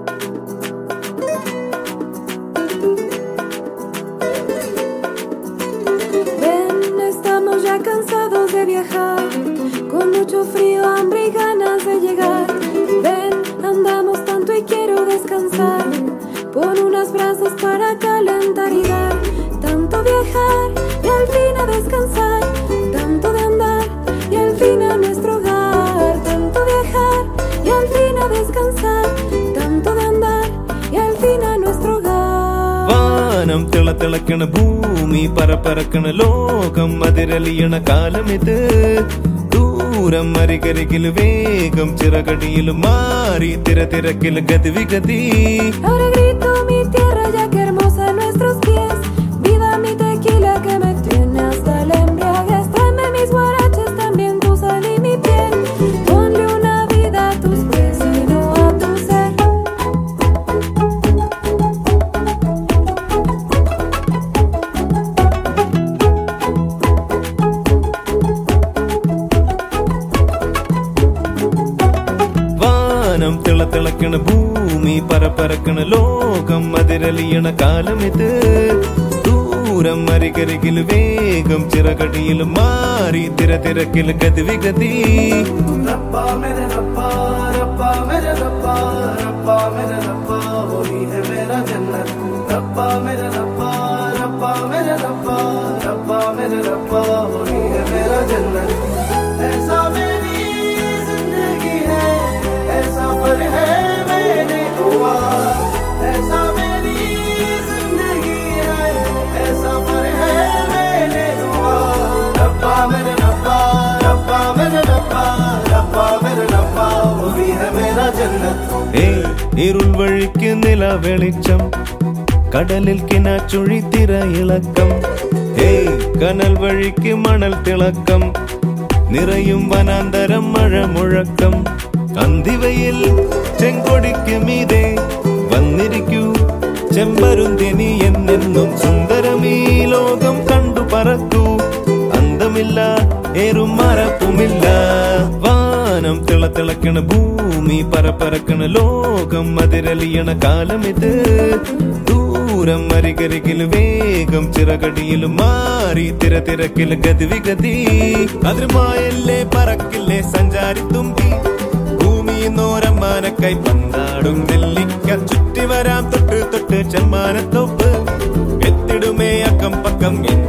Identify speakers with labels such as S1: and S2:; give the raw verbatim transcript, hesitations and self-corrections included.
S1: Ven, estamos ya cansados de viajar, con mucho frío, hambre y ganas de llegar. Ven, andamos tanto y quiero descansar. Pon unas brasas para calentar y dar. Tanto viajar y al fin a descansar. Tanto de andar y al fin a nuestro hogar. Tanto viajar y al fin a descansar. Tanto de andar y al fin a nuestro hogar.
S2: വാനം തിള തിളക്കണ ഭൂമി പറപ്പറക്കണ ലോകം അതിരലിയണ കാലമിത്. ദൂരം അരികരികിൽ വേഗം ചിറകടിയിൽ മാറി തിര തിരക്കിൽ ഗതിവിഗതി.
S1: Ahora grito mi tierra ya que hermosa nuestros pies. Viva mi tequila que me tiene hasta el embriaguez. Tráeme mis guaraches, también tu sal y mi piel. Ponle una vida a tus pies y no a tu ser.
S2: വാനം തിള തിളക്കണ ഭൂമി പറപ്പറക്കണ ലോകം അതിരലിയണ കാലമിത്. ദൂരം അരികരികിൽ വേഗം ചിറകടിയിൽ മാറി തിര തിരക്കിൽ ഗതിവിഗതി.
S3: रब्बा मेरे रब्बा रब्बा मेरे रब्बा रब्बा मेरे रब्बा वही है मेरा जन्नत. रब्बा मेरे रब्बा रब्बा मेरे रब्बा रब्बा मेरे रब्बा वही है मेरा जन्नत. ऐसा मेरी जिंदगी है, ऐसा पर है मैंने हुआ. ऐसा मेरी जिंदगी है, ऐसा पर है मैंने हुआ. रब्बा मेरे रब्बा रब्बा मेरे रब्बा रब्बा मेरे रब्बा वही है मेरा जन्नत.
S2: ഏയ് ഇരുൾ വഴിക്ക് നില വെളിച്ചം, കടലിൽ കിനാച്ചുഴി തിര ഇളക്കം. ഏയ് കനൽ വഴിക്ക് മണൽ തിളക്കം, നിറയും വനാന്തരം മഴ മുഴക്കം. അന്തിവയിൽ ചെങ്കൊടിക്ക് മീതെ വന്നിരിക്കൂ ചെമ്പരുന്തിനി എന്നെന്നും. സുന്ദരമീ ലോകം കണ്ടു പറക്കൂ, അന്തമില്ല ഏറും മറപ്പുമില്ല. വാനം തിള തിളക്കണ ഭൂമി പറപ്പറക്കണ ലോകം അതിരലിയണ കാലമിത്. ദൂരം അരികരികിൽ വേഗം ചിറകടിയിൽ മാറി തിര തിരക്കിൽ ഗതിവിഗതി. അതിർമായല്ലേ പറക്കില്ലേ സഞ്ചാരിത്തുമ്പി, ഭൂമിന്നോരമ്മാനക്കായി പന്താടും നെല്ലിക്ക. ചുറ്റി വരാം തൊട്ട് തൊട്ട് ചെമ്മാനത്തോപ്പ്, എത്തിടുമേ അക്കം പക്കം.